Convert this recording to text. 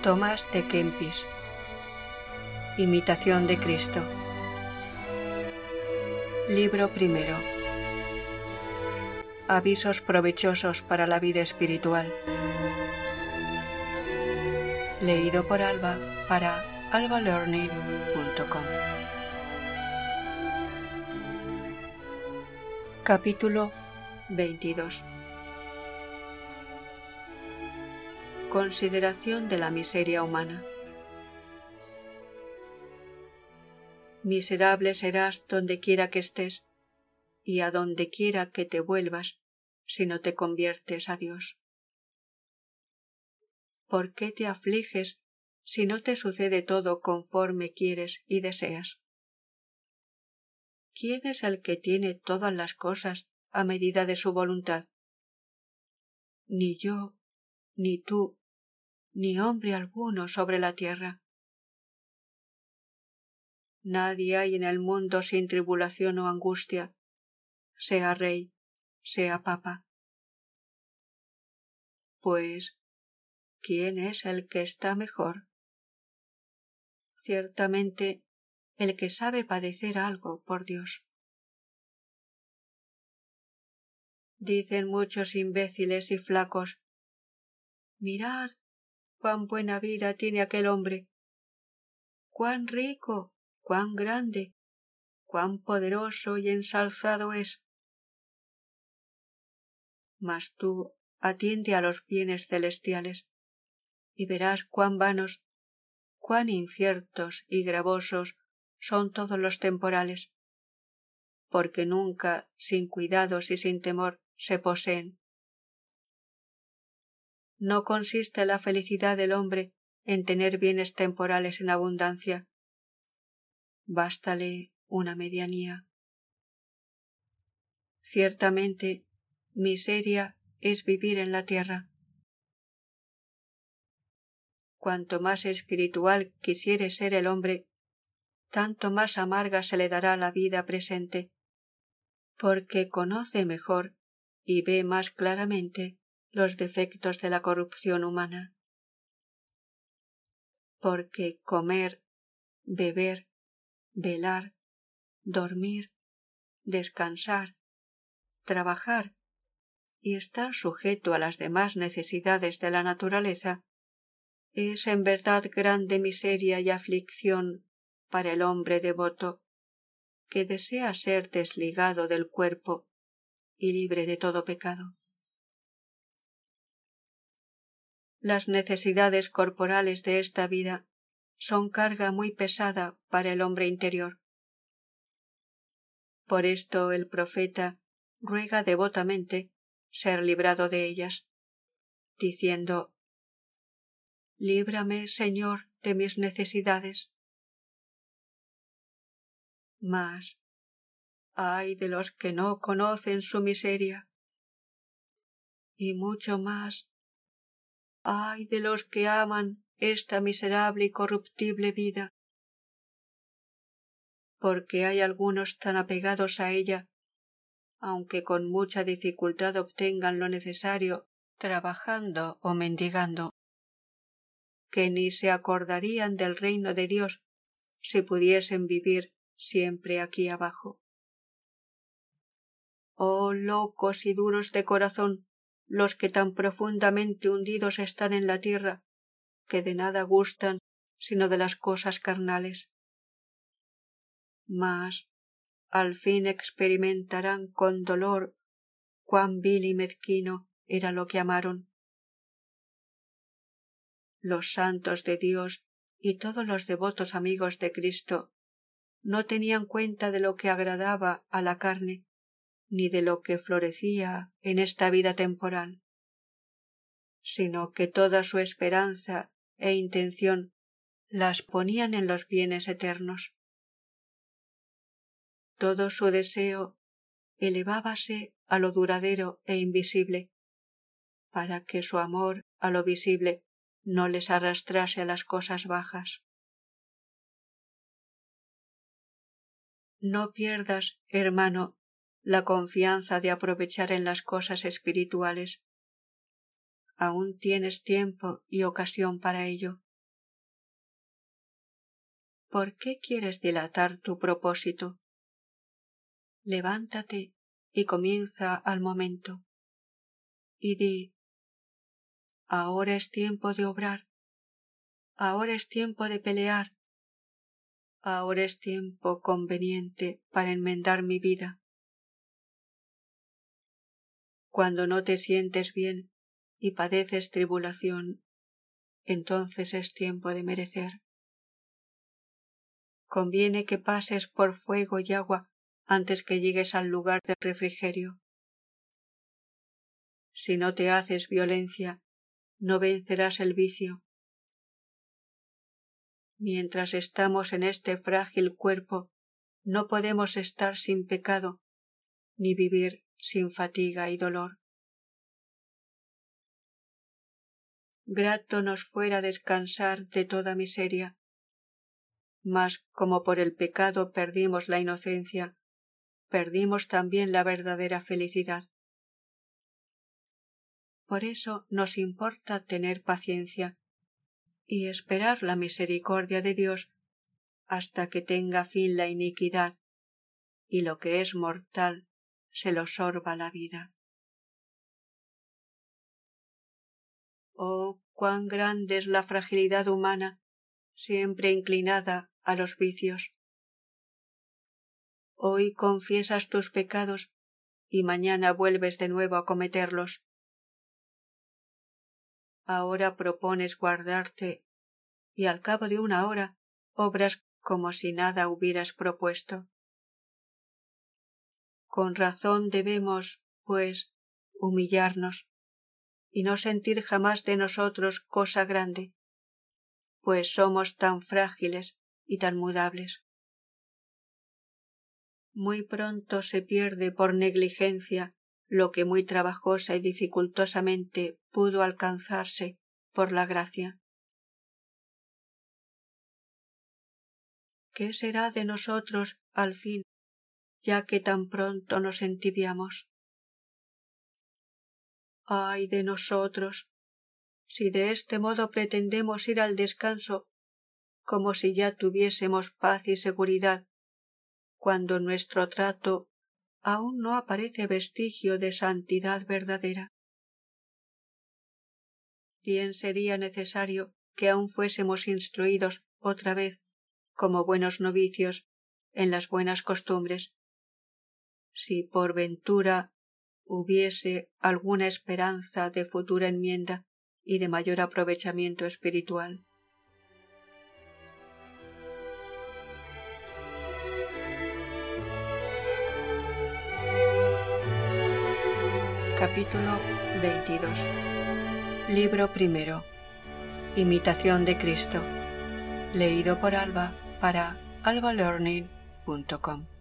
Tomás de Kempis. Imitación de Cristo. Libro primero. Avisos provechosos para la vida espiritual. Leído por Alba para albalearning.com. Capítulo 22. Consideración de la miseria humana. Miserable serás donde quiera que estés y a donde quiera que te vuelvas si no te conviertes a Dios. ¿Por qué te afliges si no te sucede todo conforme quieres y deseas? ¿Quién es el que tiene todas las cosas a medida de su voluntad? Ni yo, ni tú, ni hombre alguno sobre la tierra. Nadie hay en el mundo sin tribulación o angustia, sea rey, sea papa. Pues, ¿quién es el que está mejor? Ciertamente, el que sabe padecer algo por Dios. Dicen muchos imbéciles y flacos: mirad cuán buena vida tiene aquel hombre, cuán rico, cuán grande, cuán poderoso y ensalzado es. Mas tú atiende a los bienes celestiales y verás cuán vanos, cuán inciertos y gravosos son todos los temporales, porque nunca, sin cuidados y sin temor, se poseen. No consiste la felicidad del hombre en tener bienes temporales en abundancia. Bástale una medianía. Ciertamente, miseria es vivir en la tierra. Cuanto más espiritual quisiere ser el hombre, tanto más amarga se le dará la vida presente, porque conoce mejor y ve más claramente los defectos de la corrupción humana. Porque comer, beber, velar, dormir, descansar, trabajar y estar sujeto a las demás necesidades de la naturaleza es en verdad grande miseria y aflicción para el hombre devoto, que desea ser desligado del cuerpo y libre de todo pecado. Las necesidades corporales de esta vida son carga muy pesada para el hombre interior. Por esto el profeta ruega devotamente ser librado de ellas, diciendo: líbrame, Señor, de mis necesidades. Mas, ay de los que no conocen su miseria, y mucho más, ay de los que aman esta miserable y corruptible vida, porque hay algunos tan apegados a ella, aunque con mucha dificultad obtengan lo necesario trabajando o mendigando, que ni se acordarían del reino de Dios si pudiesen vivir siempre aquí abajo. Oh locos y duros de corazón, los que tan profundamente hundidos están en la tierra, que de nada gustan sino de las cosas carnales. Mas al fin experimentarán con dolor cuán vil y mezquino era lo que amaron. Los santos de Dios y todos los devotos amigos de Cristo no tenían cuenta de lo que agradaba a la carne, ni de lo que florecía en esta vida temporal, sino que toda su esperanza e intención las ponían en los bienes eternos. Todo su deseo elevábase a lo duradero e invisible, para que su amor a lo visible no les arrastrase a las cosas bajas. No pierdas, hermano, la confianza de aprovechar en las cosas espirituales. Aún tienes tiempo y ocasión para ello. ¿por qué quieres dilatar tu propósito? Levántate y comienza al momento. Y di: ahora es tiempo de obrar, ahora es tiempo de pelear, ahora es tiempo conveniente para enmendar mi vida. Cuando no te sientes bien y padeces tribulación, entonces es tiempo de merecer. Conviene que pases por fuego y agua antes que llegues al lugar del refrigerio. Si no te haces violencia, no vencerás el vicio. Mientras estamos en este frágil cuerpo, no podemos estar sin pecado, ni vivir sin fatiga y dolor. Grato nos fuera descansar de toda miseria, mas como por el pecado perdimos la inocencia, perdimos también la verdadera felicidad. Por eso nos importa tener paciencia y esperar la misericordia de Dios hasta que tenga fin la iniquidad y lo que es mortal se lo sorba la vida. Oh, cuán grande es la fragilidad humana, siempre inclinada a los vicios. Hoy confiesas tus pecados y mañana vuelves de nuevo a cometerlos. Ahora propones guardarte y al cabo de una hora obras como si nada hubieras propuesto. Con razón debemos, pues, humillarnos y no sentir jamás de nosotros cosa grande, pues somos tan frágiles y tan mudables. Muy pronto se pierde por negligencia lo que muy trabajosa y dificultosamente pudo alcanzarse por la gracia. ¿Qué será de nosotros al fin, ya que tan pronto nos entibiamos? ¡Ay de nosotros! Si de este modo pretendemos ir al descanso, como si ya tuviésemos paz y seguridad, cuando en nuestro trato aún no aparece vestigio de santidad verdadera. Bien sería necesario que aún fuésemos instruidos otra vez, como buenos novicios, en las buenas costumbres. Si por ventura hubiese alguna esperanza de futura enmienda y de mayor aprovechamiento espiritual. Capítulo 22. Libro primero. Imitación de Cristo. Leído por Alba para albalearning.com.